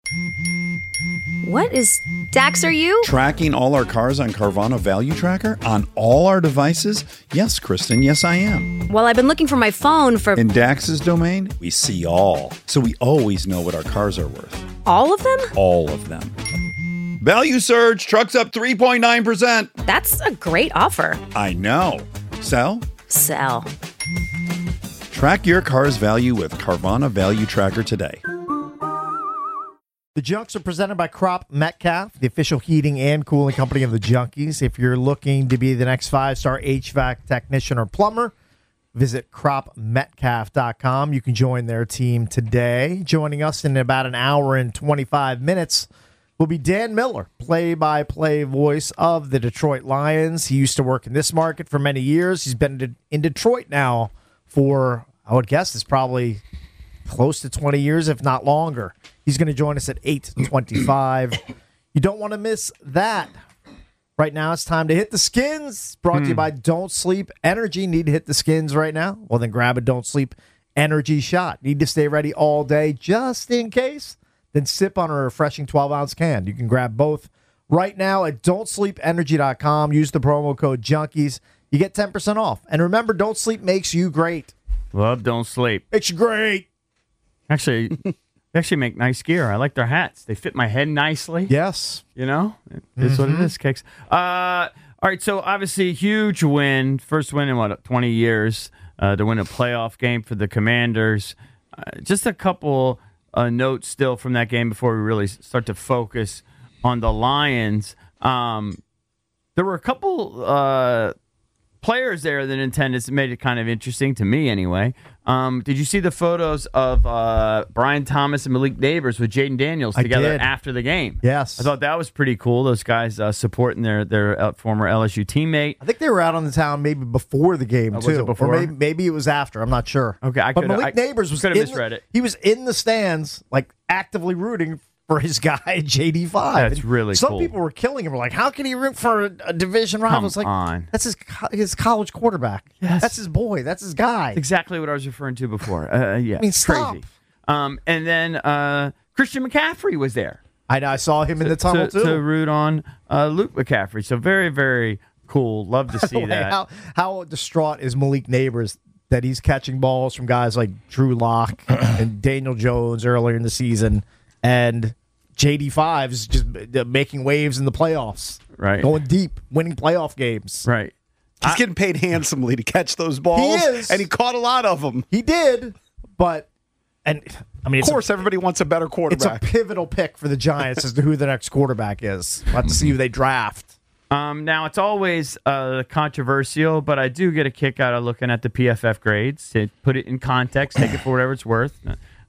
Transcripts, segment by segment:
What is... Dax, are you? Tracking all our cars on Carvana Value Tracker on all our devices? Yes, Kristen, yes, I am. Well, I've been looking for my phone for... In Dax's domain, we see all. So we always know what our cars are worth. All of them? All of them. Value surge, trucks up 3.9%. That's a great offer. I know. Sell? Sell. Track your car's value with Carvana Value Tracker today. The Junks are presented by Crop Metcalf, the official heating and cooling company of the Junkies. If you're looking to be the next 5-star HVAC technician or plumber, visit cropmetcalf.com. You can join their team today. Joining us in about an hour and 25 minutes will be Dan Miller, play-by-play voice of the Detroit Lions. He used to work in this market for many years. He's been in Detroit now for, I would guess, it's probably close to 20 years, if not longer. He's going to join us at 8:25. You don't want to miss that. Right now, it's time to hit the skins. Brought to you by Don't Sleep Energy. Need to hit the skins right now? Well, then grab a Don't Sleep Energy shot. Need to stay ready all day just in case? Then sip on a refreshing 12-ounce can. You can grab both right now at don'tsleepenergy.com. Use the promo code JUNKIES. You get 10% off. And remember, Don't Sleep makes you great. Love Don't Sleep. Makes you great. Actually, they actually make nice gear. I like their hats. They fit my head nicely. Yes. You know? It is what it is, Kicks. All right, so obviously huge win. First win in, 20 years to win a playoff game for the Commanders. Just a couple notes still from that game before we really start to focus on the Lions. There were a couple players there that intended made it kind of interesting to me anyway. Did you see the photos of Brian Thomas and Malik Neighbors with Jaden Daniels together after the game? Yes. I thought that was pretty cool. Those guys supporting their former LSU teammate. I think they were out on the town maybe before the game, too. Was it before? Or maybe it was after. I'm not sure. Okay, but Malik Neighbors was misread it. He was in the stands, like actively rooting for his guy, JD5. That's really Some cool. people were killing him. Were like, how can he root for a division rival? It's like, on. that's his college quarterback. Yes. That's his boy. That's his guy. That's exactly what I was referring to before. Yeah, I mean, stop. crazy. And then Christian McCaffrey was there. I saw him in the tunnel, too. To root on Luke McCaffrey. So very, very cool. Love to see that. How distraught is Malik Neighbors that he's catching balls from guys like Drew Lock and Daniel Jones earlier in the season, and JD5 is just making waves in the playoffs. Right. Going deep, winning playoff games. Right. He's getting paid handsomely to catch those balls. He is. And he caught a lot of them. He did, but, and I mean, Of course, everybody wants a better it's a quarterback. pivotal pick for the Giants as to who the next quarterback is. We'll have to see who they draft. Now, it's always controversial, but I do get a kick out of looking at the PFF grades to put it in context, take it for whatever it's worth.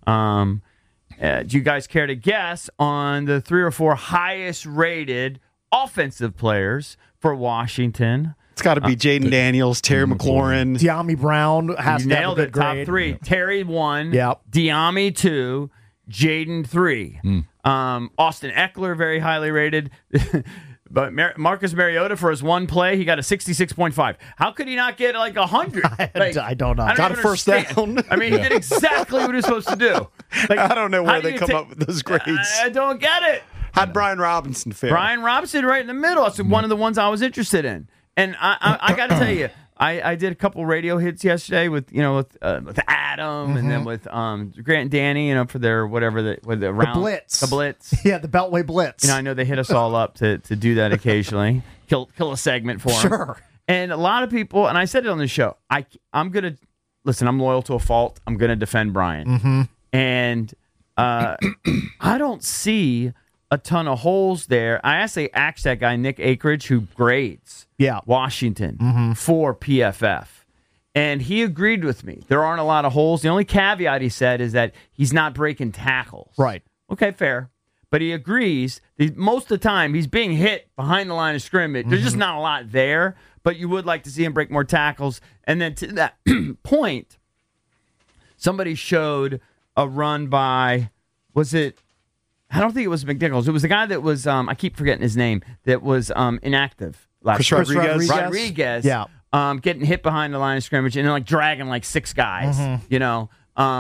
Do you guys care to guess on the 3 or 4 highest rated offensive players for Washington? It's got to be Jaden Daniels, Terry McLaurin. De'Ami Brown has You to have nailed a good it. Top grade. 3. Terry 1. Yep. De'Ami 2. Jaden 3. Austin Eckler, very highly rated. But Marcus Mariota, for his one play, he got a 66.5. How could he not get like 100? Like, I don't know. Got a first down. I mean, he did exactly what he was supposed to do. Like, I don't know how where do they you come up with those grades. I don't get it. How'd Brian Robinson fare? Brian Robinson right in the middle. That's one of the ones I was interested in. And I got to tell you, I did a couple radio hits yesterday with Adam and then with Grant and Danny, for their whatever the round, Blitz. the Blitz. Yeah, the Beltway Blitz. I know they hit us all up to do that occasionally, kill a segment for them. Sure. And a lot of people, and I said it on the show, I'm gonna listen. I'm loyal to a fault. I'm gonna defend Brian, and I don't see a ton of holes there. I actually asked that guy Nick Akridge, who grades Washington for PFF, and he agreed with me. There aren't a lot of holes. The only caveat he said is that he's not breaking tackles. Right. Okay, fair. But he agrees that most of the time he's being hit behind the line of scrimmage. There's just not a lot there, but you would like to see him break more tackles. And then to that point, somebody showed a run by, was it, I don't think it was McNichols. It was the guy that was, I keep forgetting his name, that was inactive last Chris year. Rodriguez. Rodriguez. Yeah. Getting hit behind the line of scrimmage and then dragging 6 guys,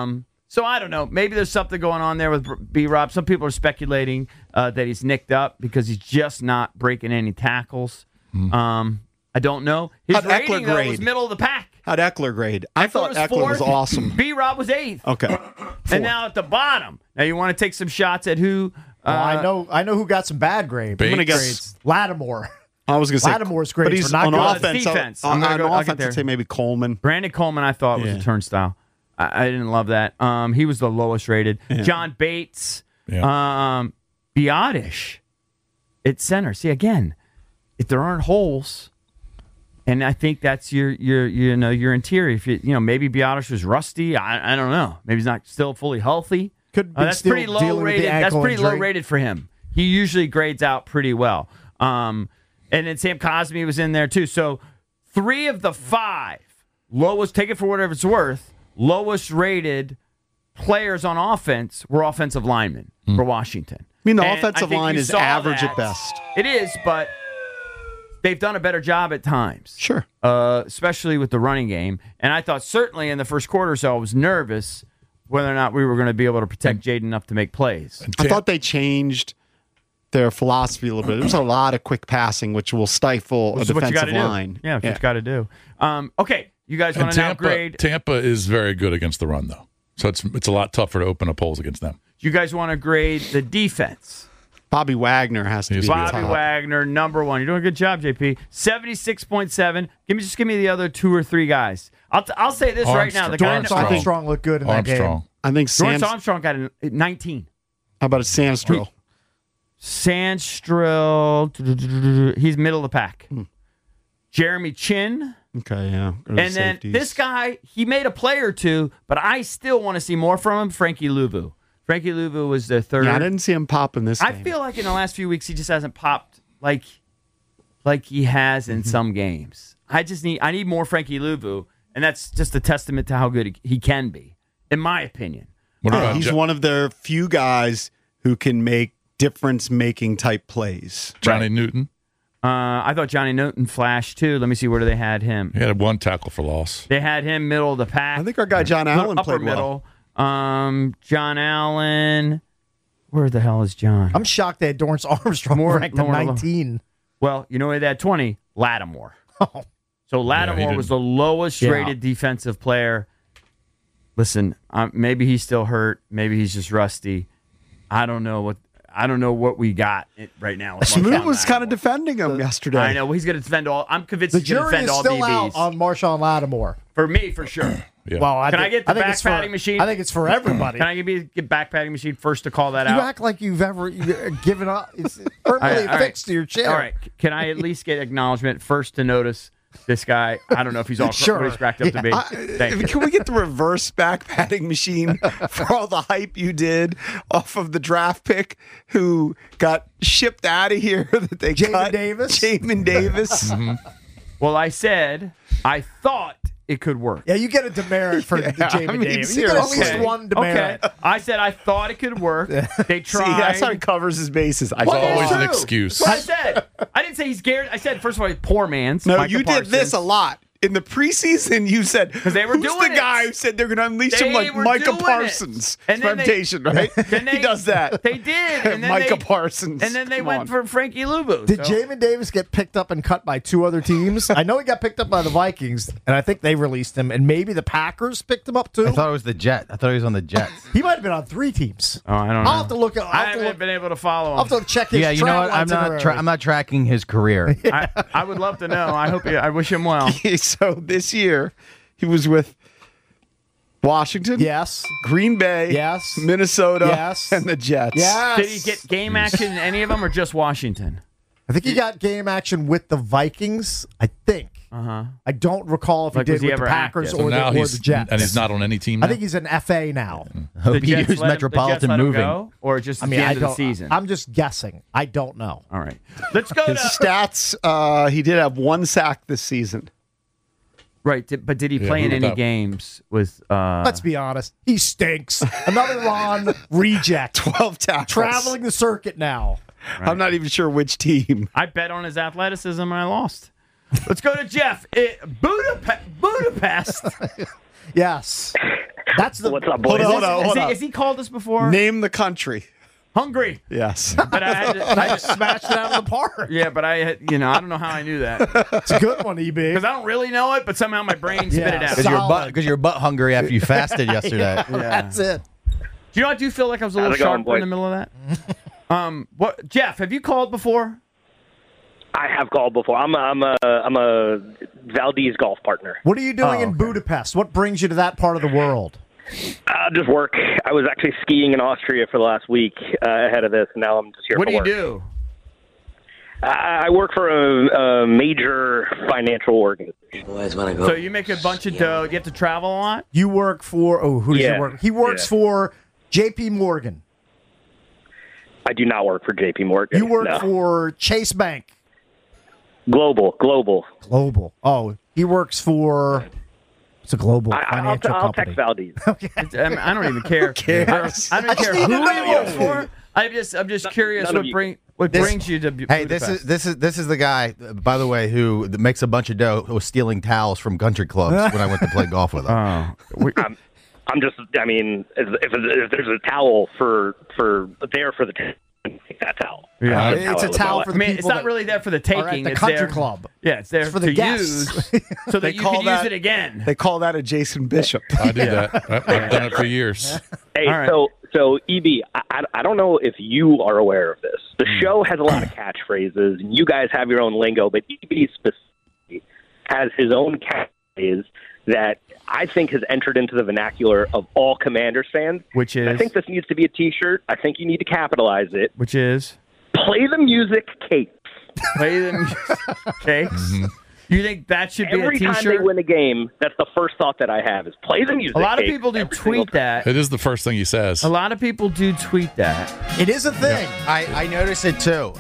So I don't know. Maybe there's something going on there with B-Rob. Some people are speculating that he's nicked up because he's just not breaking any tackles. I don't know. His How'd Eckler rating, though, was grade? middle of the pack. How'd Eckler grade? I thought was Eckler was fourth. awesome. B-Rob was 8th. Okay. And now at the bottom. Now you want to take some shots at who? I know who got some bad grades. I'm gonna Bates. guess. Lattimore. I was going to say Lattimore's grades but he's were not on good. offense. Defense. On I'm gonna get offense, there. I'd say maybe Coleman. Brandon Coleman, I thought, was a turnstile. I didn't love that. He was the lowest rated. John Bates, Biotish at center. See, again, if there aren't holes, and I think that's your interior. If maybe Biotish was rusty. I don't know. Maybe he's not still fully healthy. Could be That's still pretty low dealing with the rated. That's ankle pretty low injury. rated for him. He usually grades out pretty well. And then Sam Cosmi was in there too. So 3 of the 5 lowest, take it for whatever it's worth, lowest rated players on offense were offensive linemen for Washington. I mean, the And offensive think line you is saw average that. at best. It is, but they've done a better job at times. Sure. Especially with the running game. And I thought certainly in the first quarter or so I was nervous whether or not we were going to be able to protect Jaden enough to make plays. I thought they changed their philosophy a little bit. There's a lot of quick passing, which will stifle a This is what you defensive gotta line. do. Yeah, what you got to do. Okay, you guys want And to now grade? Tampa is very good against the run, though. So it's a lot tougher to open up holes against them. You guys want to grade the defense? Bobby Wagner has to be Bobby top. Wagner, number 1. You're doing a good job, JP. 76.7. Give me the other 2 or 3 guys. I'll say this right now. The guy Armstrong. Armstrong looked good in that game. Armstrong. I think Dorrance Sam's. Armstrong got a 19. How about a Sandstrill? Sandstrill, he's middle of the pack. Jeremy Chin. Okay, yeah. Go to the And then safeties. this guy, he made a play or 2, but I still want to see more from him. Frankie Louvu. Frankie Louvu was the 3rd. Yeah, I didn't see him pop in this I game. feel like in the last few weeks he just hasn't popped like he has in some games. I need more Frankie Louvu, and that's just a testament to how good he can be, in my opinion. What about He's one of the few guys who can make difference-making type plays. Johnny Newton? I thought Johnny Newton flashed too. Let me see, where do they had him? He had 1 tackle for loss. They had him middle of the pack. I think our guy John Allen upper played well. middle. John Allen. Where the hell is John? I'm shocked they had Dorrance Armstrong ranked at 19. Well, you know where they had 20? Lattimore. Oh. So Lattimore he was the lowest rated defensive player. Listen, maybe he's still hurt. Maybe he's just rusty. I don't know what we got right now. with Smoot Marshawn was kind Lattimore. of defending him yesterday. I know. Well, he's going to defend all. I'm convinced The he's going to jury defend is all still DBs. out on Marshawn Lattimore. For me, for sure. Yeah. Well, Can I get the think it's back padding machine? I think it's for everybody. Can I get back padding machine first to call that You out? act like you've ever given up. It's permanently All right. fixed to your chair. All right. Can I at least get acknowledgement first to notice this guy? I don't know if he's all Sure. what he's cracked up to be. Thank you. Can we get the reverse back padding machine for all the hype you did off of the draft pick who got shipped out of here that they Jamin cut? Davis? Jamin Davis. Well, I said I thought it could work. Yeah, you get a demerit for the Jamin I mean, Davis. You get at least seriously. one demerit. Okay. I said I thought it could work. They See, tried. that's how he covers his bases. I It's thought. always an true. excuse. That's what I said. I didn't say he's scared. I said, first of all, he's poor man's. No, Micah you did this Parsons. a lot. In the preseason, you said, because they were who's doing the it. guy who said they're going to unleash They him like were Micah doing it. Parsons? And then reputation, right? Then He does that. They did. And then Micah they, Parsons. And then they Come went on. for Frankie Louvu. Did Jamin Davis get picked up and cut by 2 other teams? I know he got picked up by the Vikings, and I think they released him, and maybe the Packers picked him up too. I thought it was the Jet. I thought he was on the Jets. He might have been on 3 teams. Oh, I don't know. I'll have to look. I haven't been able to follow him. I'll have to check his Yeah, you know what? travel itinerary. I'm not tracking his career. I would love to know. I wish him well. So this year, he was with Washington, Yes. Green Bay, Yes. Minnesota, Yes. and the Jets. Yes. Did he get game action in any of them or just Washington? I think he got game action with the Vikings. I think. Uh-huh. I don't recall if Like, he was did he with the ever Packers active? So or now the he's Jets. and he's not on any team now? I think he's an FA now. Hope The he Jets used let him- Metropolitan the Jets let him moving. go, or just I at mean, the I end of the don't. season? I'm just guessing. I don't know. All right. Let's go His to... stats, he did have 1 sack this season. Right, but did he play in moved any up. games with... Let's be honest. He stinks. Another Ron reject. 12 tackles. Traveling the circuit now. I'm not even sure which team. I bet on his athleticism and I lost. Let's go to Jeff. Budapest. Yes. That's the What's up, boys? Hold on. Has he called us before? Name the country. Hungary. Yes. But I had to, I just smashed it out of the park. yeah, but I had, I don't know how I knew that. It's a good one, EB. Because I don't really know it, but somehow my brain spit it out. Because you're butt hungry after you fasted yesterday. That's it. Do you know, I do feel like I was a little How's it going, sharper in boys? the middle of that. What, Jeff? Have you called before? I have called before. I'm a Valdez golf partner. What are you doing in Budapest? What brings you to that part of the world? Just work. I was actually skiing in Austria for the last week ahead of this, and now I'm just here What for do you work. do? I work for a major financial organization. So you make a bunch of dough. You have to travel a lot? You work for who does Yeah. he work? He works Yeah. for J.P. Morgan. I do not work for J.P. Morgan. You work No. for Chase Bank. Global. Global. Oh, he works for it's a global financial I'll company. text Valdez. I don't even care. cares? I don't care need to who know. he works for. I'm just curious none of you. what brings you to Hey, Budapest. this is the guy, by the way, who makes a bunch of dough, who was stealing towels from country clubs when I went to play golf with him. I'm just. I mean, if there's a towel for the take that towel. Yeah. It's a towel for the I mean, it's people not that really there for the taking. are at the it's country there, club. Yeah, it's there It's for the to guests. use so that you call can that- use it again. They call that a Jason Bishop. I do that. I've done it for years. Hey, All right. so EB, I don't know if you are aware of this. The show has a lot of catchphrases, and you guys have your own lingo, but EB specifically has his own catchphrase that I think has entered into the vernacular of all Commanders fans. Which is? I think this needs to be a T-shirt. I think you need to capitalize it. Which is Play the music, Kate. play them cakes. You think that should be Every a time they T-shirt? win a game, that's the first thought that I have is play the music. A lot of Kate, people do every single tweet time. that. It is the first thing he says. A lot of people do tweet that. It is a thing. I notice it too.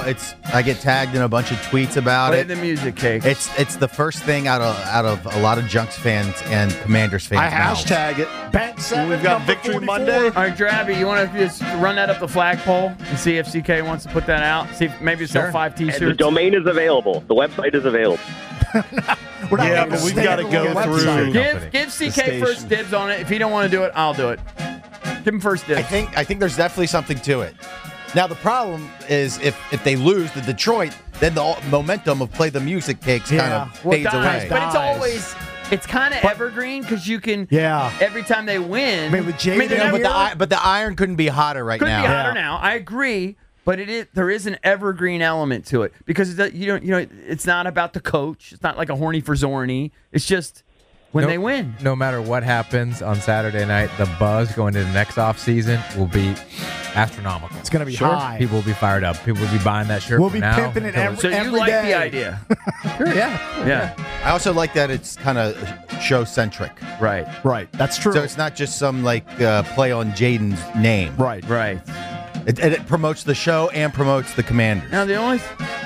I get tagged in a bunch of tweets about Play it. the music, cake. It's the first thing out of a lot of Junks fans and Commanders fans. I mouths. hashtag it. Bank 7, We've got number Victory 44. Monday. All right, Drabby, you want to just run that up the flagpole and see if CK wants to put that out? See if maybe sell 5 And the T-shirts. domain is available. The website is available. We're not Yeah, gonna but we've stay gotta on go the through- website. Give CK station. first dibs on it. If he don't want to do it, I'll do it. Give him first dibs. I think there's definitely something to it. Now the problem is if they lose to Detroit, then the momentum of play the music cakes kind Yeah. of Well, fades dies, away. but it's Dies. always it's kind of evergreen because you can Yeah. every time they win. I mean, with Jay they're down never- here- But the iron couldn't be hotter right couldn't now. be hotter now. I agree, but there is an evergreen element to it because it's not about the coach. It's not like a horny for Zorny. It's just when they win. No matter what happens on Saturday night, the buzz going into the next off season will be astronomical. It's going to be high. People will be fired up. People will be buying that shirt. We'll from be now pimping it until every- So you like day. the idea? Sure, yeah. Yeah. I also like that it's kind of show centric. Right. Right. That's true. So it's not just some play on Jaden's name. right. Right. It promotes the show and promotes the Commanders. Now the only,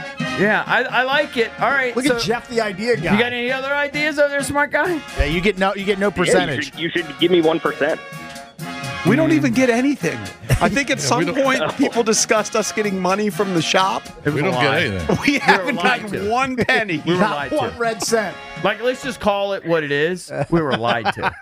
I like it. All right. Look so at Jeff, the idea guy. You got any other ideas over there, smart guy? Yeah, you get no percentage. Yeah, you should give me 1%. We don't even get anything. I think at we some don't- point people discussed us getting money from the shop. It was We a don't lie. get anything. We haven't lied gotten to. 1 penny. We were Not lied to. one red cent. Like, let's just call it what it is. We were lied to.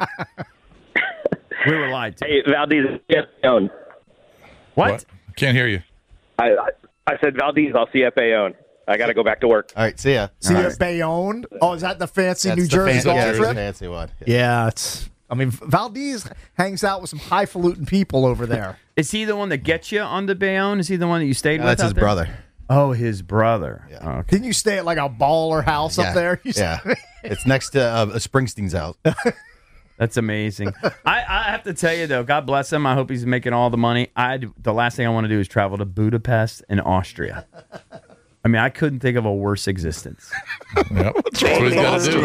We were lied to. Hey, Valdez, CFA owned. What? Can't hear you. I said, Valdez, I'll CFA own. I got to go back to work. All right, see ya. See if Bayonne. Oh, is that the fancy That's New the Jersey fancy, golf yeah, trip? fancy one. Yeah, it's. I mean, Valdez hangs out with some highfalutin people over there. Is he the one that gets you on the Bayonne? Is he the one that you stayed with? That's out his there? brother. Oh, his brother. Yeah. Oh, okay. Didn't you stay at like a baller house Yeah. up there? You Yeah, it's next to Springsteen's house. That's amazing. I have to tell you though, God bless him. I hope he's making all the money. The last thing I want to do is travel to Budapest in Austria. I mean, I couldn't think of a worse existence. Yep. That's what he's got to do.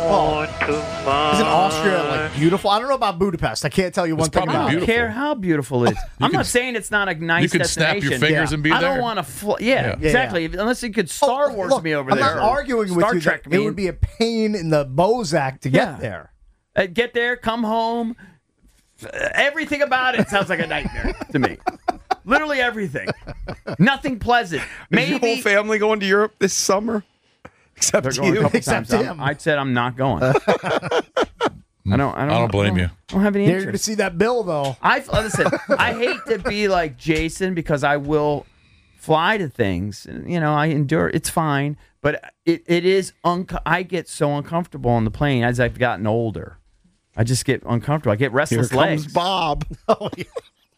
Isn't Austria like beautiful? I don't know about Budapest. I can't tell you one thing probably about I don't it. beautiful. care how beautiful it is. I'm can- not saying it's not a nice You can snap destination. your fingers Yeah. and be I there. don't want to. Yeah, exactly. Unless you could Star Wars Look, me over I'm there. not arguing with Star you. Trek That me. it would be a pain in the Bozak to Yeah. get there. Get there, come home. Everything about it sounds like a nightmare to me. Literally everything. Nothing pleasant. Is your whole Maybe family going to Europe this summer? they're Except going a you. couple Except times. him. I said I'm not going. I don't blame you. I don't have any You're going to interest. see that bill, though. Listen. I hate to be like Jason because I will fly to things. And, I endure. It's fine, but it is. I get so uncomfortable on the plane as I've gotten older. I just get uncomfortable. I get Here restless comes legs. Bob. Oh, yeah.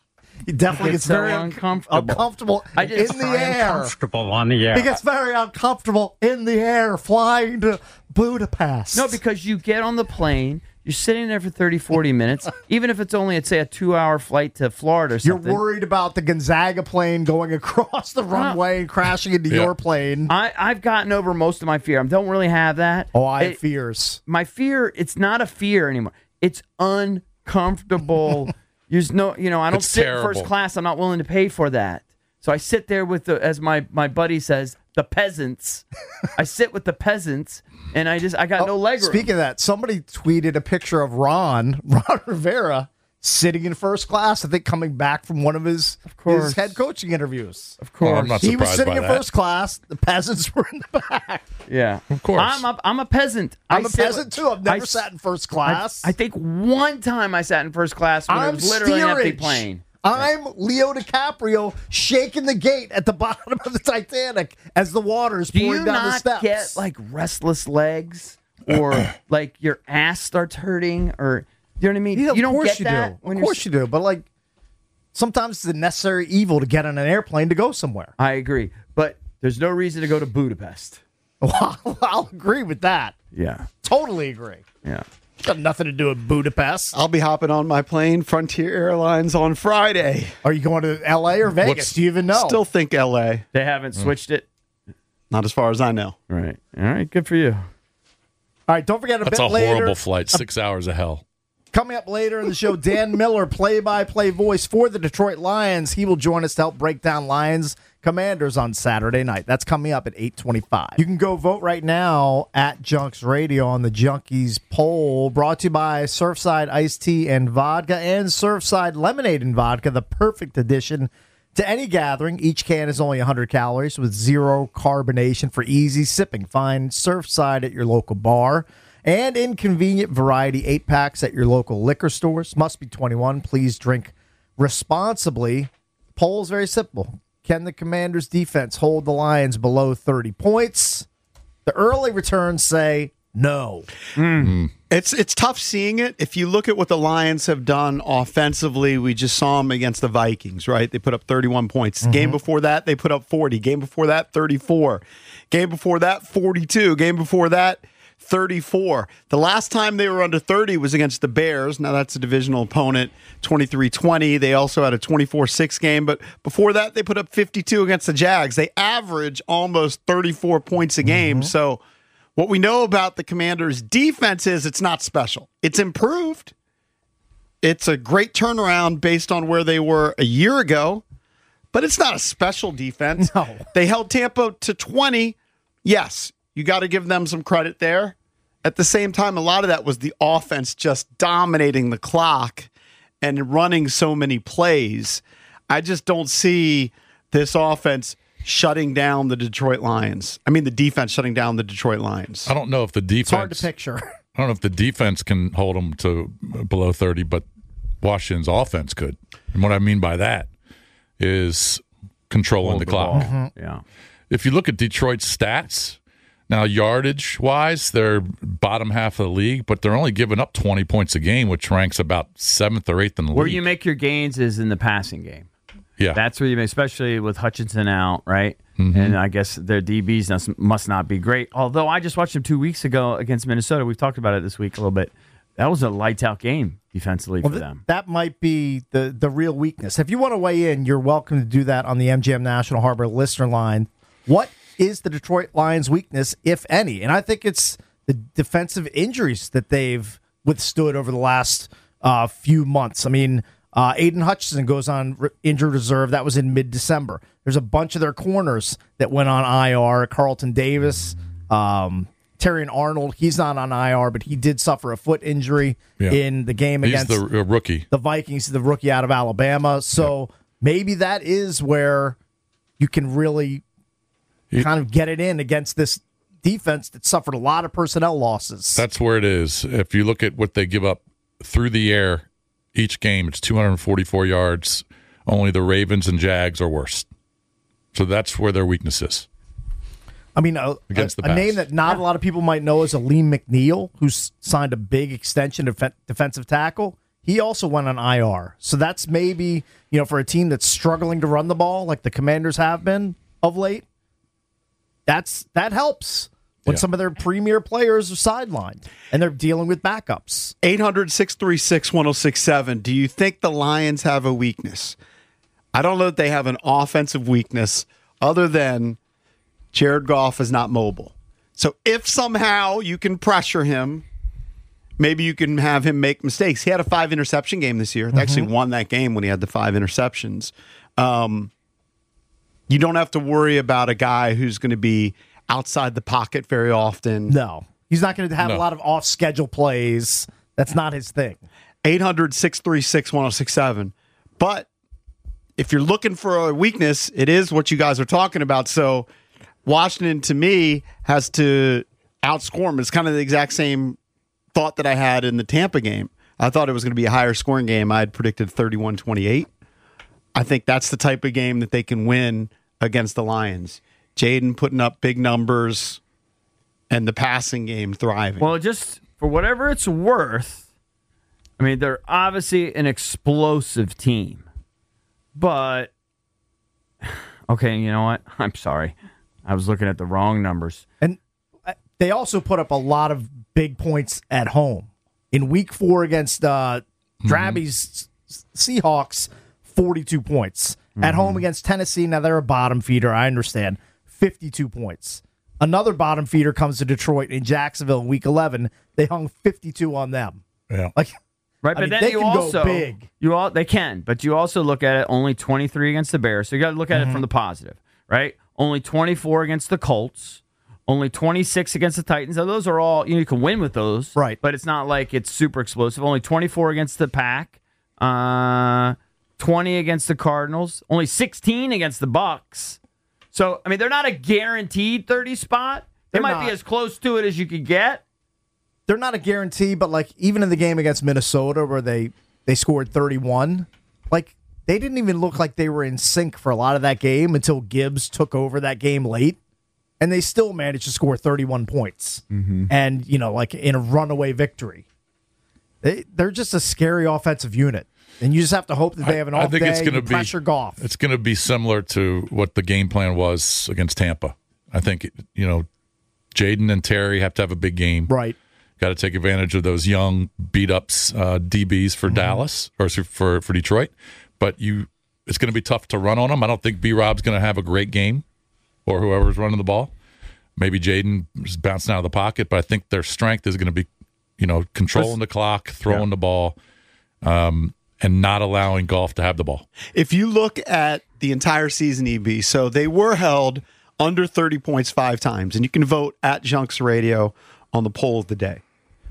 He definitely It's gets very so uncomfortable. uncomfortable I just- in the air. Comfortable on the air. He gets very uncomfortable in the air flying to Budapest. No, because you get on the plane, you're sitting there for 30, 40 minutes, even if it's only, say, a 2-hour flight to Florida or you're something. worried about the Gonzaga plane going across the runway and crashing into your plane. I've gotten over most of my fear. I don't really have that. Oh, I have fears. My fear, it's not a fear anymore. It's uncomfortable. There's no, I don't It's sit in terrible. first class. I'm not willing to pay for that. So I sit there with as my buddy says, the peasants. I sit with the peasants, and I got no leg room. Speaking of that, somebody tweeted a picture of Ron Rivera, sitting in first class, I think coming back from one of his head coaching interviews. Of course. I'm not He was surprised sitting by in that. first class. The peasants were in the back. Yeah. Of course. I'm a peasant. I'm I a sit peasant, with- too. I've never I- sat in first class. I think one time I sat in first class when it was literally an empty steerage. plane. I'm Leo DiCaprio shaking the gate at the bottom of the Titanic as the water's Do pouring you down the not steps. get like restless legs or like your ass starts hurting or you know what I mean? Yeah, of you don't course get you that do. Of course you do. But like sometimes it's a necessary evil to get on an airplane to go somewhere. I agree, but there's no reason to go to Budapest. Well, I'll agree with that. Yeah, Totally agree. yeah. Got nothing to do with Budapest. I'll be hopping on my plane, Frontier Airlines, on Friday. Are you going to L.A. or Vegas? What's- Do you even know? Still think L.A. They haven't switched it. Not as far as I know. Right. All right. Good for you. All right, don't forget That's bit a later. horrible flight. 6 hours of hell. Coming up later in the show, Dan Miller, play-by-play voice for the Detroit Lions. He will join us to help break down Lions Commanders on Saturday night. That's coming up at 8:25. You can go vote right now at Junks Radio on the Junkies poll, brought to you by Surfside Iced Tea and Vodka and Surfside Lemonade and Vodka, the perfect addition to any gathering. Each can is only 100 calories with zero carbonation for easy sipping. Find Surfside at your local bar. And in convenient variety 8-packs at your local liquor stores. Must be 21. Please drink responsibly. Poll is very simple. Can the Commanders' defense hold the Lions below 30 points? The early returns say no. It's tough seeing it. If you look at what the Lions have done offensively, we just saw them against the Vikings, right? They put up 31 points. Game before that, they put up 40. Game before that, 34. Game before that, 42. Game before that, 34. The last time they were under 30 was against the Bears. Now that's a divisional opponent, 23-20. They also had a 24-6 game, but before that they put up 52 against the Jags. They average almost 34 points a game. So what we know about the Commanders' defense is it's not special. It's improved. It's a great turnaround based on where they were a year ago, but it's not a special defense. No. They held Tampa to 20. Yes, you got to give them some credit there. At the same time, a lot of that was the offense just dominating the clock and running so many plays. I just don't see this offense shutting down the Detroit Lions. I mean, the defense shutting down the Detroit Lions. I don't know if the defense. It's hard to picture. I don't know if the defense can hold them to below 30, but Washington's offense could. And what I mean by that is controlling the clock. Yeah. If you look at Detroit's stats, now yardage-wise, they're bottom half of the league, but they're only giving up 20 points a game, which ranks about 7th or 8th in the Where league. you make your gains is in the passing game. Yeah. That's where you make, especially with Hutchinson out, right? And I guess their DBs must not be great. Although I just watched them 2 weeks ago against Minnesota. We've talked about it this week a little bit. That was a lights-out game defensively for them. That might be the real weakness. If you want to weigh in, you're welcome to do that on the MGM National Harbor listener line. What is the Detroit Lions' weakness, if any? And I think it's the defensive injuries that they've withstood over the last few months. I mean, Aiden Hutchinson goes on injured reserve. That was in mid-December. There's a bunch of their corners that went on IR. Carlton Davis, Terrion Arnold, he's not on IR, but he did suffer a foot injury in the game He's against the rookie. the Vikings, the rookie out of Alabama. So maybe that is where you can really kind of get it in against this defense that suffered a lot of personnel losses. That's where it is. If you look at what they give up through the air, each game, it's 244 yards. Only the Ravens and Jags are worse. So that's where their weakness is. I mean, Against the a pass. name that not a lot of people might know is Aleem McNeil, who's signed a big extension defensive tackle. He also went on IR. So that's maybe, for a team that's struggling to run the ball like the Commanders have been of late, that helps when some of their premier players are sidelined and they're dealing with backups. 800-636-1067. Do you think the Lions have a weakness? I don't know that they have an offensive weakness other than Jared Goff is not mobile. So if somehow you can pressure him, maybe you can have him make mistakes. He had a 5-interception game this year. They actually won that game when he had the 5 interceptions. You don't have to worry about a guy who's going to be outside the pocket very often. No. He's not going to have a lot of off-schedule plays. That's not his thing. 800-636-1067. But if you're looking for a weakness, it is what you guys are talking about. So Washington, to me, has to outscore him. It's kind of the exact same thought that I had in the Tampa game. I thought it was going to be a higher scoring game. I had predicted 31-28. I think that's the type of game that they can win against the Lions. Jaden putting up big numbers and the passing game thriving. Well, just for whatever it's worth, I mean, they're obviously an explosive team. But, okay, you know what? I'm sorry. I was looking at the wrong numbers. And they also put up a lot of big points at home. In week 4 against Drabby's Seahawks, 42 points. At home against Tennessee, now they're a bottom feeder, I understand, 52 points. Another bottom feeder comes to Detroit in Jacksonville in week 11. They hung 52 on them. Yeah. Like, Right, but then they you can also go big. They can, but you also look at it only 23 against the Bears. So you got to look at it from the positive, right? Only 24 against the Colts, only 26 against the Titans. Now, those are all you can win with those, right? But it's not like it's super explosive. Only 24 against the Pack, 20 against the Cardinals, only 16 against the Bucks. So I mean, they're not a guaranteed 30 spot. They might be as close to it as you could get. They're not a guarantee, but like even in the game against Minnesota where they scored 31, like they didn't even look like they were in sync for a lot of that game until Gibbs took over that game late, and they still managed to score 31 points. And, like in a runaway victory. They're just a scary offensive unit. And you just have to hope that they have an off day and pressure Goff. It's going to be similar to what the game plan was against Tampa. I think, Jaden and Terry have to have a big game. Right. Got to take advantage of those young beat-ups DBs for Dallas or for Detroit. But it's going to be tough to run on them. I don't think B-Rob's going to have a great game or whoever's running the ball. Maybe Jaden is bouncing out of the pocket, but I think their strength is going to be, controlling the clock, throwing the ball, and not allowing Goff to have the ball. If you look at the entire season, EB, so they were held under 30 points 5 times, and you can vote at Junks Radio on the poll of the day.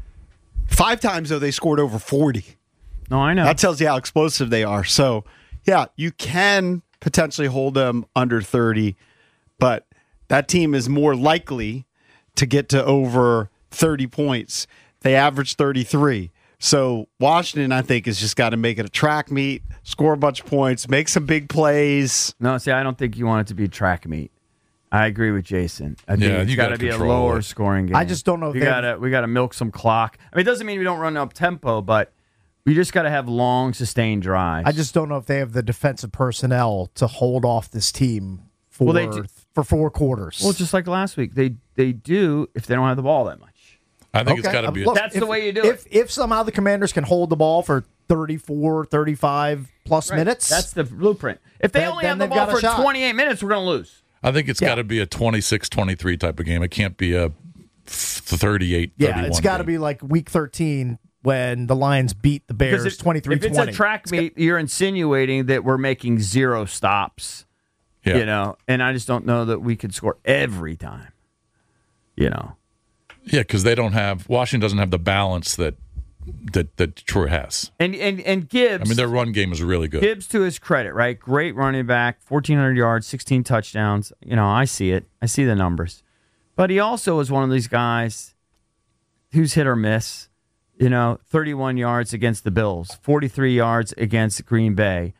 5 times, though, they scored over 40. No, I know. That tells you how explosive they are. So, yeah, you can potentially hold them under 30, but that team is more likely to get to over 30 points. They average 33. So Washington, I think, has just got to make it a track meet, score a bunch of points, make some big plays. No, see, I don't think you want it to be a track meet. I agree with Jason. I think it's got to be a lower scoring game. I just don't know if we got to milk some clock. I mean, it doesn't mean we don't run up tempo, but we just got to have long, sustained drives. I just don't know if they have the defensive personnel to hold off this team for 4 quarters. Well, just like last week, they do if they don't have the ball that much. I think it's got to be. That's the way you do it. If somehow the Commanders can hold the ball for 34, 35 plus minutes, that's the blueprint. If they only have the ball for 28 minutes, we're going to lose. I think it's got to be a 26-23 type of game. It can't be a 38-31 Yeah, it's got to be like week 13 when the Lions beat the Bears 23-20. If it's a track meet, you're insinuating that we're making 0 stops. Yeah. And I just don't know that we could score every time. Yeah, because Washington doesn't have the balance that Detroit has. And Gibbs, I mean, their run game is really good. Gibbs, to his credit, right? Great running back, 1,400 yards, 16 touchdowns. I see it. I see the numbers. But he also is one of these guys who's hit or miss. 31 yards against the Bills, 43 yards against Green Bay.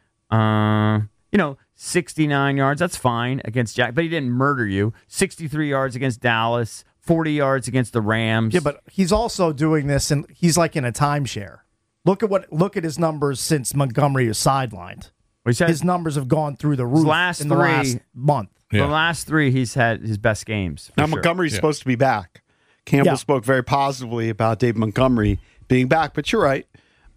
69 yards, that's fine against Jack, but he didn't murder you. 63 yards against Dallas, 40 yards against the Rams. Yeah, but he's also doing this, and he's like in a timeshare. Look at his numbers since Montgomery is sidelined. His numbers have gone through the roof in the last month. The last 3, he's had his best games. Now, Montgomery's supposed to be back. Campbell spoke very positively about Dave Montgomery being back, but you're right.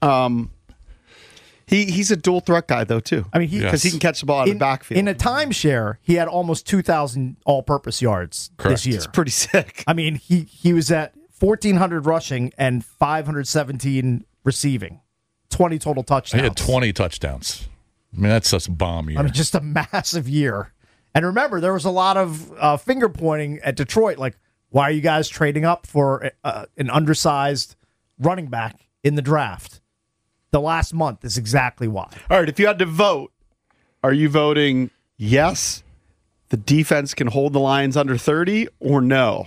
He's a dual threat guy, though, too. I mean, because he can catch the ball out of the backfield. In a timeshare, he had almost 2,000 all-purpose yards this year. It's pretty sick. I mean, he was at 1,400 rushing and 517 receiving, 20 total touchdowns. He had 20 touchdowns. I mean, that's just a bomb year. I mean, just a massive year. And remember, there was a lot of finger pointing at Detroit, like, why are you guys trading up for an undersized running back in the draft? The last month is exactly why. All right, if you had to vote, are you voting yes, the defense can hold the Lions under 30, or no?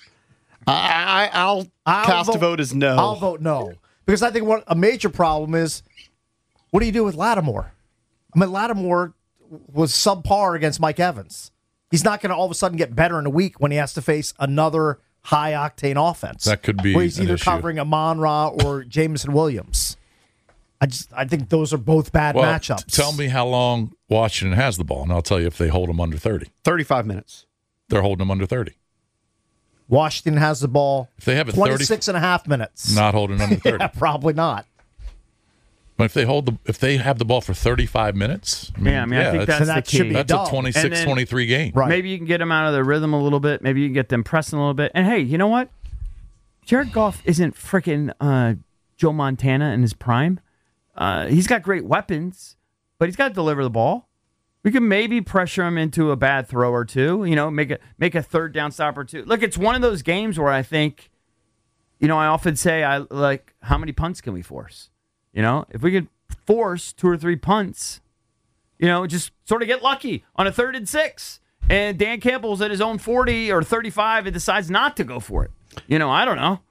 I'll cast a vote as no. I'll vote no. Because I think a major problem is, what do you do with Lattimore? I mean, Lattimore was subpar against Mike Evans. He's not going to all of a sudden get better in a week when he has to face another high-octane offense. That could be where he's either an issue. covering Amon-Ra or Jameson Williams. I think those are both bad matchups. Tell me how long Washington has the ball, and I'll tell you if they hold them under 30. 35 minutes. They're holding them under 30. Washington has the ball if they have it 26 and a half minutes. Not holding under 30. Yeah, probably not. But if they have the ball for 35 minutes, I think that's the key. That's a 26-23 game. Right. Maybe you can get them out of their rhythm a little bit. Maybe you can get them pressing a little bit. And hey, you know what? Jared Goff isn't freaking Joe Montana in his prime. He's got great weapons, but he's got to deliver the ball. We can maybe pressure him into a bad throw or two. Make a third down stop or two. Look, it's one of those games where I think, I often say, how many punts can we force? If we could force 2 or 3 punts, just sort of get lucky on a 3rd and 6, and Dan Campbell's at his own 40 or 35 and decides not to go for it. I don't know.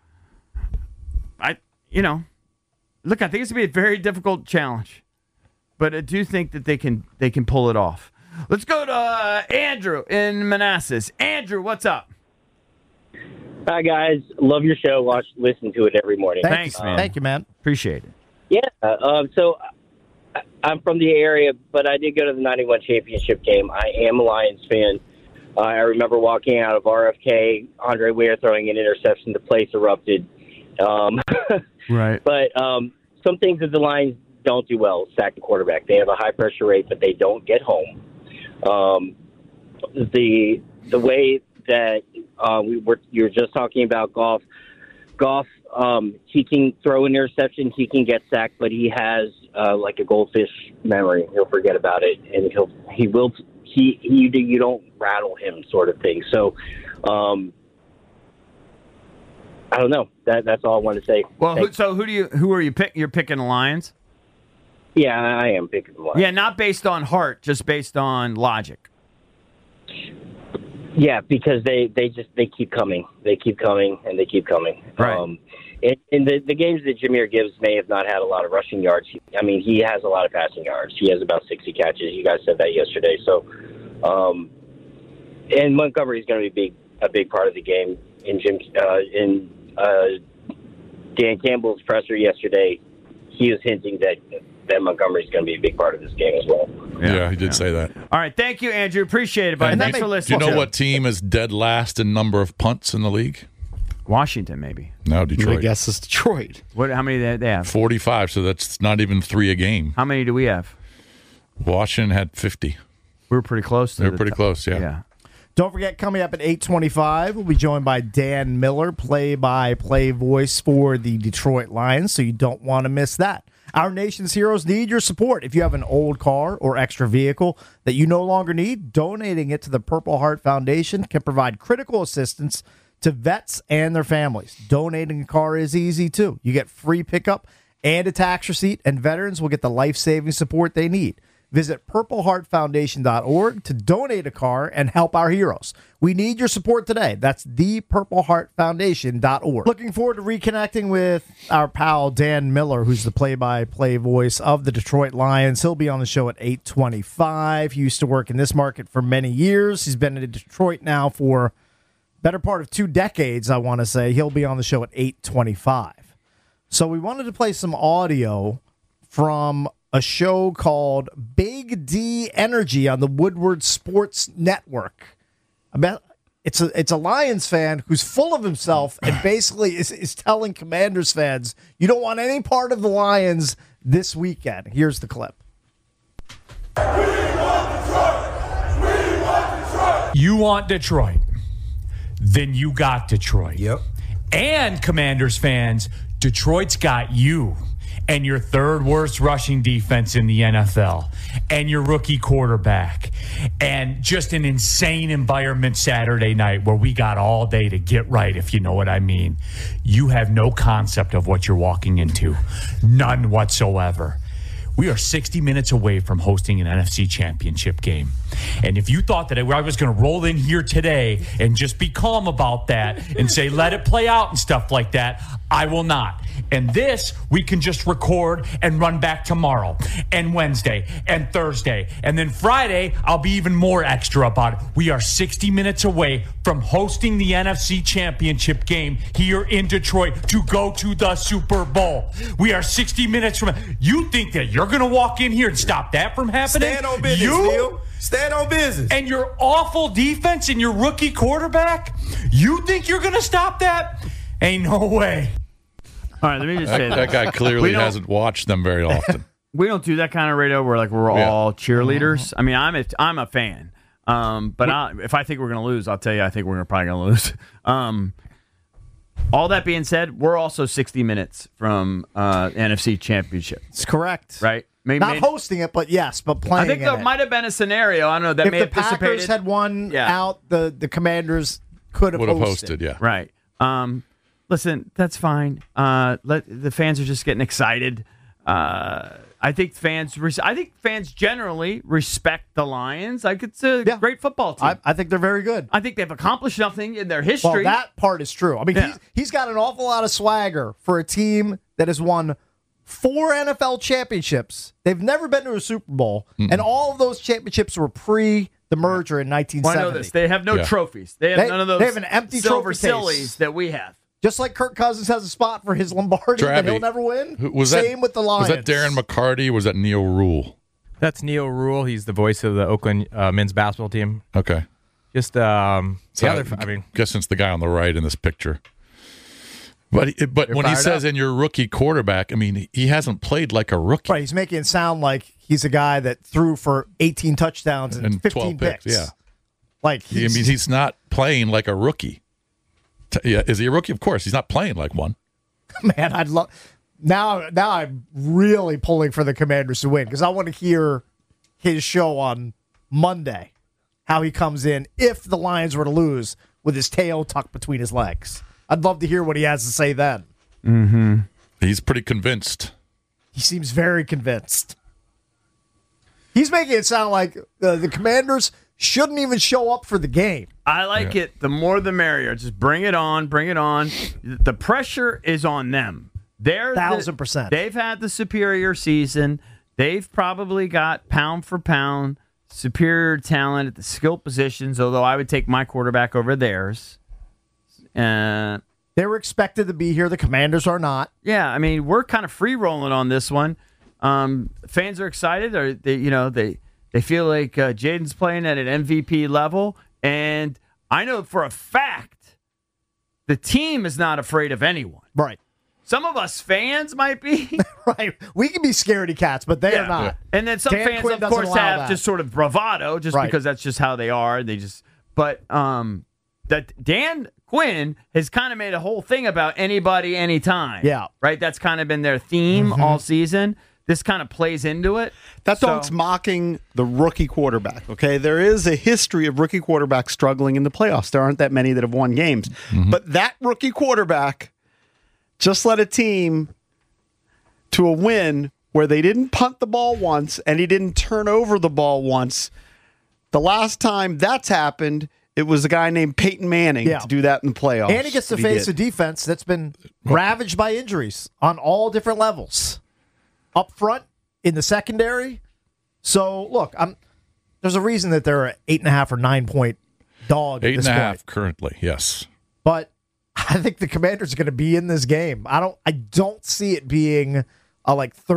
Look, I think it's going to be a very difficult challenge, but I do think that they can pull it off. Let's go to Andrew in Manassas. Andrew, what's up? Hi, guys. Love your show. Listen to it every morning. Thanks, man. Thank you, man. Appreciate it. Yeah. So I'm from the area, but I did go to the 91 championship game. I am a Lions fan. I remember walking out of RFK, Andre Ware throwing an interception. The place erupted. Right. But some things that the Lions don't do well, sack the quarterback. They have a high pressure rate, but they don't get home. The way that you were just talking about Goff, he can throw an interception, he can get sacked, but he has like a goldfish memory. He'll forget about it, and you don't rattle him, sort of thing. So, I don't know. That's all I want to say. Well, who are you picking? You're picking the Lions? Yeah, I am picking the Lions. Yeah, not based on heart, just based on logic. Yeah, because they keep coming. They keep coming, and they keep coming. Right. In the games that Jahmyr Gibbs may have not had a lot of rushing yards, he has a lot of passing yards. He has about 60 catches. You guys said that yesterday. So, and Montgomery is going to be a big part of the game. In Dan Campbell's presser yesterday, he was hinting that Montgomery is going to be a big part of this game as well. Yeah, he did say that. All right, thank you, Andrew. Appreciate it, buddy. Thanks for Do listening. you know what team is dead last in number of punts in the league? Washington, maybe. No, Detroit. My guess is Detroit. How many do they have? 45, so that's not even 3 a game. How many do we have? Washington had 50. We were pretty close. They were pretty close, yeah. Yeah. Don't forget, coming up at 8:25, we'll be joined by Dan Miller, play-by-play voice for the Detroit Lions, so you don't want to miss that. Our nation's heroes need your support. If you have an old car or extra vehicle that you no longer need, donating it to the Purple Heart Foundation can provide critical assistance to vets and their families. Donating a car is easy, too. You get free pickup and a tax receipt, and veterans will get the life-saving support they need. Visit PurpleHeartFoundation.org to donate a car and help our heroes. We need your support today. That's thepurpleheartfoundation.org. Looking forward to reconnecting with our pal Dan Miller, who's the play-by-play voice of the Detroit Lions. He'll be on the show at 8:25. He used to work in this market for many years. He's been in Detroit now for better part of 2 decades, I want to say. He'll be on the show at 8:25. So we wanted to play some audio from a show called Big D Energy on the Woodward Sports Network. It's a Lions fan who's full of himself and basically is telling Commanders fans, you don't want any part of the Lions this weekend. Here's the clip. You want Detroit. Then you got Detroit. Yep. And Commanders fans, Detroit's got you and your third worst rushing defense in the NFL and your rookie quarterback and just an insane environment Saturday night where we got all day to get right, if you know what I mean. You have no concept of what you're walking into. None whatsoever. We are 60 minutes away from hosting an NFC championship game. And if you thought that I was going to roll in here today and just be calm about that and say, let it play out and stuff like that, I will not. And this, we can just record and run back tomorrow and Wednesday and Thursday. And then Friday, I'll be even more extra about it. We are 60 minutes away from hosting the NFC championship game here in Detroit to go to the Super Bowl. We are 60 minutes from it. You think that you're going to walk in here and stop that from happening? Stand on business, Neil. Stand on business. And your awful defense and your rookie quarterback, you think you're going to stop that? Ain't no way. All right, let me just say that guy clearly hasn't watched them very often. We don't do that kind of radio where we're all cheerleaders. I mean, I'm a fan, but if I think we're going to lose, I'll tell you I think we're probably going to lose. All that being said, we're also 60 minutes from NFC Championship. It's correct, right? Not hosting it, but yes, but playing. I think there might have been a scenario. I don't know that may have dissipated. If the Packers had won out, the Commanders would have hosted. Yeah, right. Listen, that's fine. The fans are just getting excited. I think fans generally respect the Lions. It's a great football team. I think they're very good. I think they've accomplished nothing in their history. Well, that part is true. I mean, he's got an awful lot of swagger for a team that has won 4 NFL championships. They've never been to a Super Bowl, and all of those championships were pre the merger in 1970. Well, I know this. They have no trophies. They have none of those. They have an empty silver trophy sillies that we have. Just like Kirk Cousins has a spot for his Lombardi that he'll never win. Same with the Lions. Was that Darren McCarty or was that Neil Rule? That's Neil Rule. He's the voice of the Oakland men's basketball team. Okay. Just guessing it's the guy on the right in this picture. But when he says in your rookie quarterback, I mean, he hasn't played like a rookie. Right, he's making it sound like he's a guy that threw for 18 touchdowns and 15 picks. Yeah. He's not playing like a rookie. Yeah, is he a rookie? Of course, he's not playing like one. Man, I'd love. Now I'm really pulling for the Commanders to win because I want to hear his show on Monday, how he comes in if the Lions were to lose with his tail tucked between his legs. I'd love to hear what he has to say then. Mm-hmm. He's pretty convinced. He seems very convinced. He's making it sound like the Commanders shouldn't even show up for the game. I like it. The more the merrier. Just bring it on. Bring it on. The pressure is on them. They're 1,000%. They've had the superior season. They've probably got pound for pound superior talent at the skill positions, although I would take my quarterback over theirs. They were expected to be here. The Commanders are not. Yeah, I mean, we're kind of free rolling on this one. Fans are excited. They feel like Jaden's playing at an MVP level. And I know for a fact the team is not afraid of anyone. Right. Some of us fans might be. Right. We can be scaredy cats, but they are not. Yeah. And then some fans, of course, have just sort of bravado just because that's just how they are. But that Dan Quinn has kind of made a whole thing about anybody, anytime. Yeah. Right? That's kind of been their theme all season. This kind of plays into it. That's mocking the rookie quarterback, okay? There is a history of rookie quarterbacks struggling in the playoffs. There aren't that many that have won games. Mm-hmm. But that rookie quarterback just led a team to a win where they didn't punt the ball once and he didn't turn over the ball once. The last time that's happened, it was a guy named Peyton Manning to do that in the playoffs. And he gets to face a defense that's been ravaged by injuries on all different levels. Up front, in the secondary. So, look, there's a reason that they're an 8.5 or 9 point dog. 8.5 currently, yes. But I think the Commanders are going to be in this game. I don't see it being a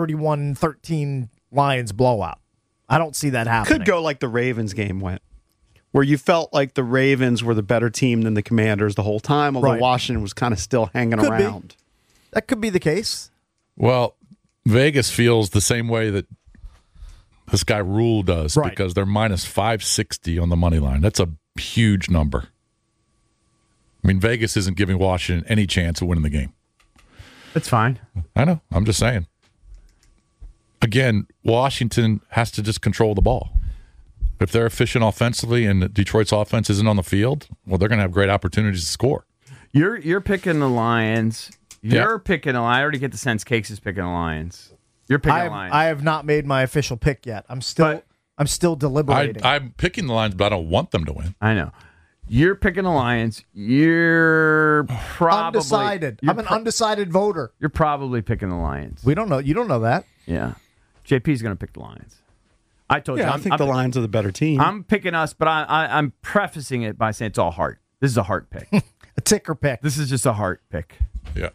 31-13 Lions blowout. I don't see that happening. Could go like the Ravens game went, where you felt like the Ravens were the better team than the Commanders the whole time, although Washington was kind of still hanging around. That could be the case. Well, Vegas feels the same way that this guy Rule does because they're minus 560 on the money line. That's a huge number. I mean, Vegas isn't giving Washington any chance of winning the game. That's fine. I know. I'm just saying. Again, Washington has to just control the ball. If they're efficient offensively and Detroit's offense isn't on the field, well, they're going to have great opportunities to score. You're picking the Lions. You're picking the Lions. I already get the sense Cakes is picking the Lions. You're picking the Lions. I have not made my official pick yet. I'm still deliberating. I'm picking the Lions, but I don't want them to win. I know. You're picking the Lions. You're probably undecided. I'm an undecided voter. You're probably picking the Lions. We don't know. You don't know that. Yeah. JP's going to pick the Lions. I told you. I think the Lions are the better team. I'm picking us, but I'm prefacing it by saying it's all heart. This is a heart pick. A ticker pick. This is just a heart pick. Yeah.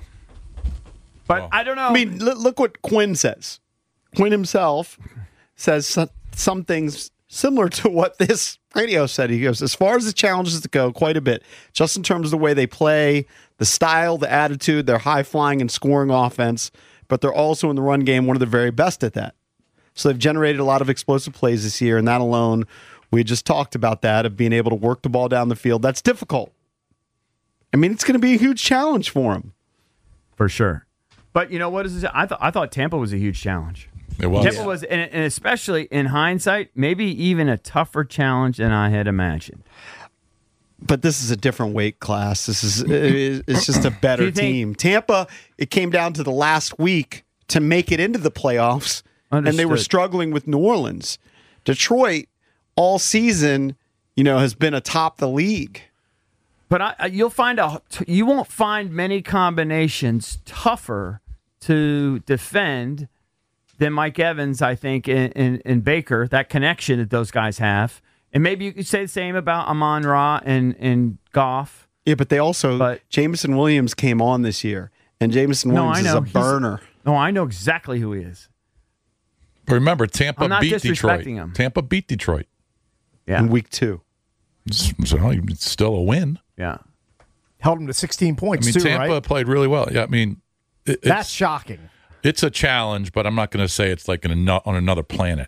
But I don't know. I mean, look what Quinn says. Quinn himself says some things similar to what this radio said. He goes, as far as the challenges to go, quite a bit, just in terms of the way they play, the style, the attitude, their high-flying and scoring offense, but they're also in the run game one of the very best at that. So they've generated a lot of explosive plays this year, and that alone, we just talked about that, of being able to work the ball down the field. That's difficult. I mean, it's going to be a huge challenge for them. For sure. But you know what? I thought Tampa was a huge challenge. It was. Tampa was, and especially in hindsight, maybe even a tougher challenge than I had imagined. But this is a different weight class. It's just a better team. Tampa, it came down to the last week to make it into the playoffs, and they were struggling with New Orleans. Detroit, all season, has been atop the league. But you won't find many combinations tougher to defend than Mike Evans, I think, and Baker, that connection that those guys have. And maybe you could say the same about Amon-Ra and Goff. Yeah, but Jameson Williams came on this year, and Jameson Williams is a burner. I know exactly who he is. But remember, Tampa beat Detroit. Him. Tampa beat Detroit in week 2. So it's still a win. Yeah. Held him to 16 points, Tampa played really well. Yeah, I mean, that's shocking. It's a challenge, but I'm not going to say it's like on another planet.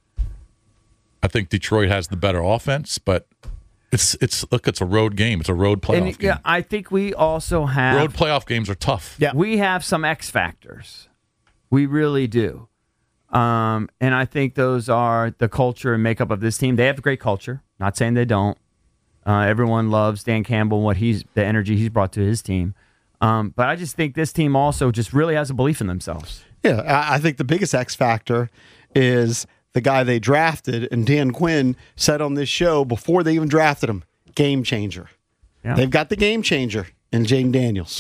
I think Detroit has the better offense, but it's a road game. It's a road playoff game. Yeah, I think we also have road playoff games are tough. Yeah, we have some X factors. We really do. And I think those are the culture and makeup of this team. They have a great culture. Not saying they don't. Everyone loves Dan Campbell and the energy he's brought to his team. But I just think this team also just really has a belief in themselves. Yeah, I think the biggest X factor is the guy they drafted, and Dan Quinn said on this show before they even drafted him, game changer. Yeah. They've got the game changer in Jaden Daniels.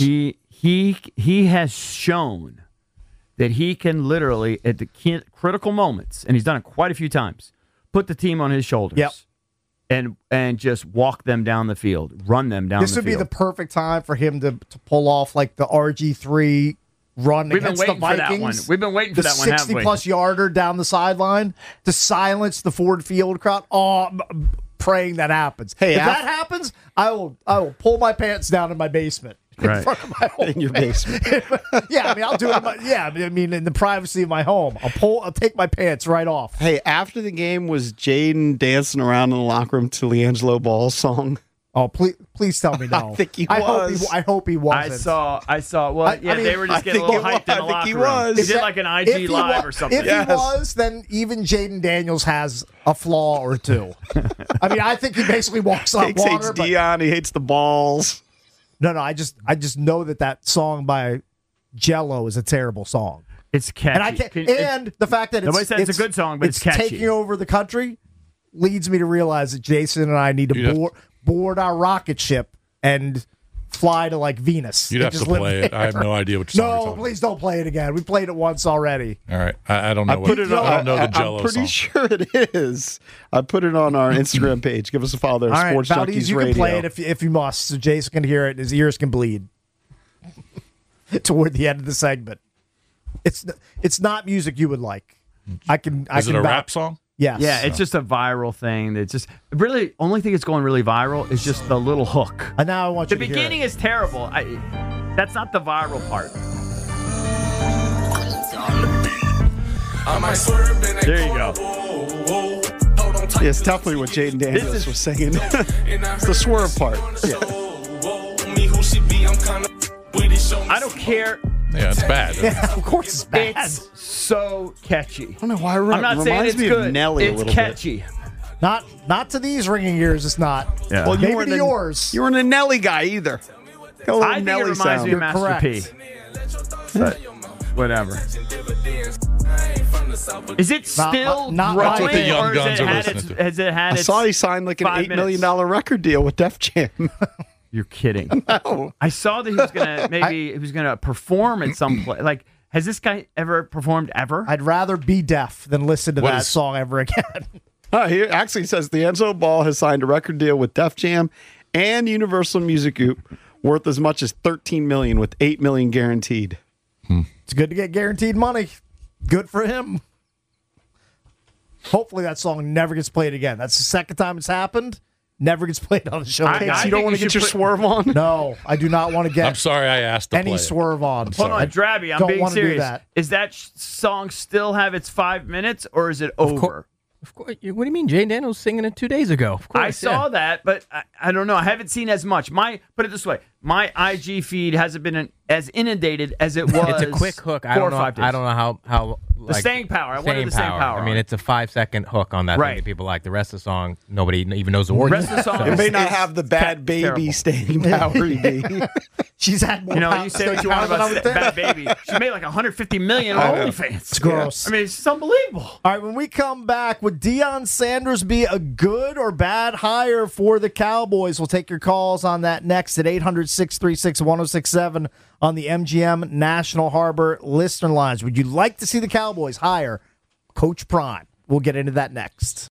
He has shown that he can literally, at the critical moments, and he's done it quite a few times, put the team on his shoulders. Yep. And just walk them down the field, run them down the field. This would be the perfect time for him to pull off like the RG3 run against the Vikings. We've been waiting for that one, haven't we? The 60-plus yarder down the sideline to silence the Ford Field crowd. Oh, I'm praying that happens. Hey, if that happens, I will pull my pants down in my basement. In front of my home. In your basement. Yeah, I mean, I'll do it. In the privacy of my home. I'll take my pants right off. Hey, after the game, was Jaden dancing around in the locker room to LiAngelo Ball's song? Oh, please tell me no. I think he was. I hope he wasn't. I saw. Well, they were just getting a little hyped in the locker room. He did like an IG Live or something. If he was, then even Jaden Daniels has a flaw or two. I mean, I think he basically walks on water. He hates Dion. He hates the balls. No, I just know that song by Jello is a terrible song. It's catchy. And I can't, and the fact that nobody said it's a good song, but it's catchy. Taking over the country leads me to realize that Jason and I need to board our rocket ship and fly to like Venus. You'd have to play it. I have no idea what song you're talking please don't play it again. We played it once already. All right. I don't know. I don't know the Jello I'm pretty song. sure it is. I put it on our Instagram page. Give us a follow there. All right, Sports Valdez, Junkies you Radio. can play it if you must, so Jason can hear it and his ears can bleed toward the end of the segment. It's not music you would like. Is it a rap song? Yes. Yeah, it's just a viral thing. It's just really only thing that's going really viral is just the little hook. And now I want you the to beginning hear is terrible. That's not the viral part. There you go. Yeah, it's definitely what Jaden Daniels was singing. It's the swerve part. I don't care. Yeah, it's bad. Yeah, of course it's bad. It's so catchy. I don't know why. I'm not saying it's me good. Of Nelly it's a little catchy. Bit. Not to these ringing ears. It's not. Yeah. Well, maybe to yours. You weren't a Nelly guy either. I think Nelly it reminds me of sound. Master P. But whatever. Is it still not growing, That's what the young or guns are has listening to. has it had I its saw he signed like an $8 million record deal with Def Jam. You're kidding. No. I saw that he was gonna he was gonna perform at some place. Like, has this guy ever performed ever? I'd rather be deaf than listen to What that is- song ever again. He actually says D'Angelo Ball has signed a record deal with Def Jam and Universal Music Group worth as much as $13 million with $8 million guaranteed. It's good to get guaranteed money. Good for him. Hopefully that song never gets played again. That's the second time it's happened. Never gets played on the show again. You don't want to get your swerve on? No, I do not want to get I'm sorry I asked to any play it. swerve on. Hold on, Drabby, I'm don't being wanna do serious. that. Is that song still have its 5 minutes, or is it over? Of course. What do you mean? Jane Daniels singing it 2 days ago. Of course, I saw that, but I don't know. I haven't seen as much. Put it this way: my IG feed hasn't been as inundated as it was. It's a quick hook. 4 or 5 days. I don't know how The staying power. I wanted the staying power. I mean, it's a 5-second hook on that Right. thing that people like. The rest of the song, nobody even knows the words. The rest of the song It may is not have the bad baby terrible. staying power. EB. She's had more. You say what you want about Bad Baby. She made like $150 million on OnlyFans. It's gross. I mean, it's just unbelievable. All right, when we come back, would Deion Sanders be a good or bad hire for the Cowboys? We'll take your calls on that next at 800-636-1067 on the MGM National Harbor listener lines. Would you like to see the Cowboys hire Coach Prime? We'll get into that next.